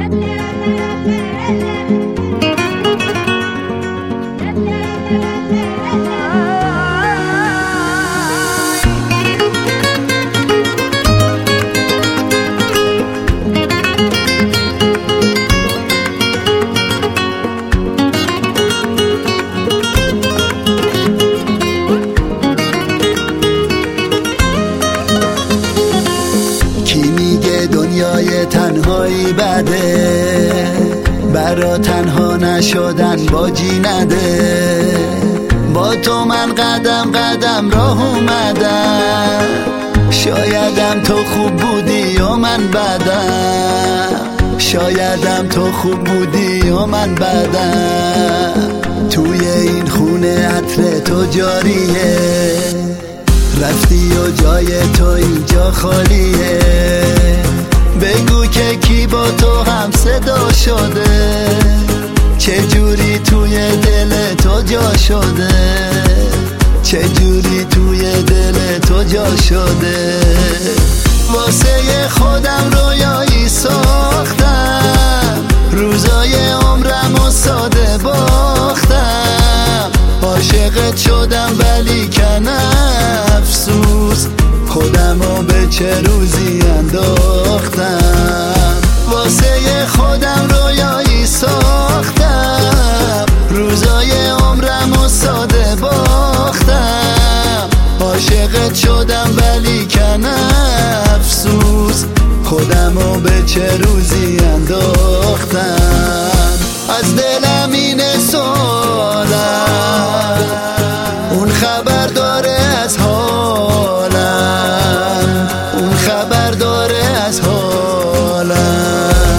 دنیای تنهایی بده، برا تنها نشدن باجی نده. با تو من قدم قدم راه اومدم، شایدم تو خوب بودی و من بدم، شایدم تو خوب بودی و من بدم. توی این خونه عطر تو جاریه، رفتی و جای تو اینجا خالیه. بگو که کی با تو هم صدا شده، چه جوری توی دل تو جا شده، چه جوری توی دل تو جا شده. واسه خودم رویایی ساختم، روزای عمرم و ساده باختم. عاشقت شدم ولی کن افسوس، خودمو به چه روزی انداختم. واسه خودم رویایی ساختم، روزای عمرم و ساده باختم. عاشقت شدم ولی کن افسوس، خودمو به چه روزی انداختم. از دلم این سوالم، اون خبر داره از حالم، اون خبر داره از حالم.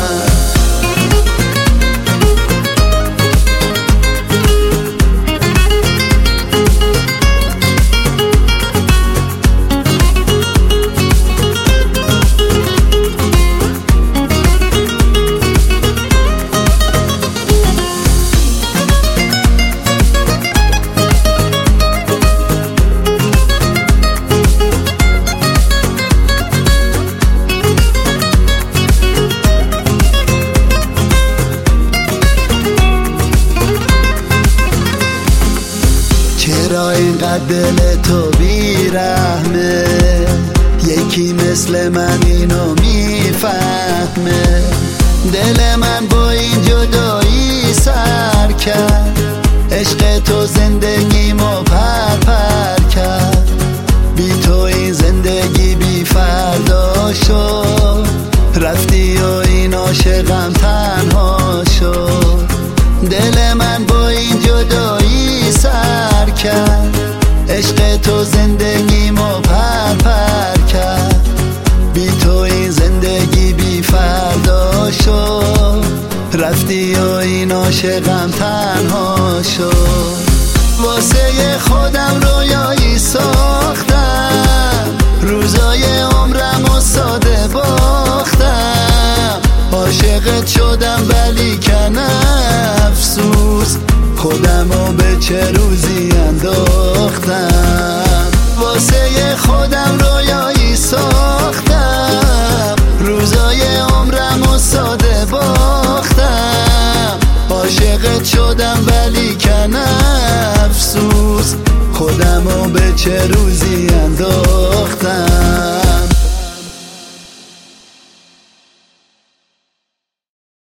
چرا اینقدر دل تو بیرحمه، یکی مثل من اینو میفهمه. دل من با این جدایی سر کرد، عشق تو زندگیمو پر پر کرد. بی تو این زندگی بی فردا شد، رفتی و این عاشقم تنها شد. دل من با این جدایی سر کرد، عشق تو زندگیمو پر پر کرد. بی تو این زندگی بی فردا شد، رفتی و این عاشقم تنها شد. واسه خودم رویایی ساختم، روزای عمرم و ساده باختم. عاشقت شدم ولی کن افسوس، خودمو به چه روزی انداختم. واسه خودم رویایی ساختم، روزای عمرم و ساده باختم. عاشقت شدم ولی کن افسوس، خودمو به چه روزی انداختم.